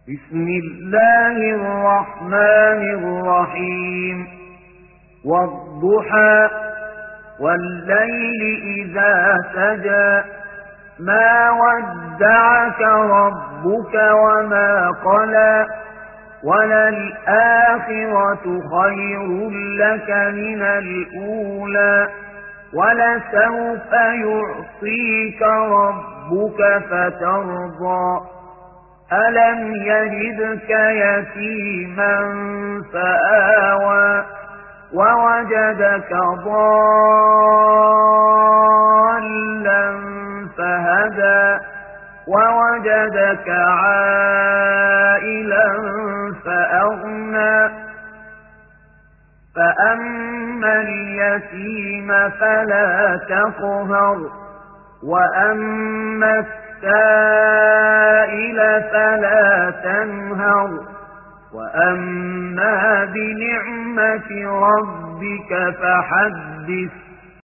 بسم الله الرحمن الرحيم والضحى والليل إذا سجى ما ودعك ربك وما قلى وللآخرة خير لك من الأولى ولسوف يعطيك ربك فترضى ألم يجدك يتيما فآوى ووجدك ضالا فهدى ووجدك عائلا فأغنى فأما اليتيم فلا تقهر وأما السائل فلا تنهر وأما بنعمة ربك فحدث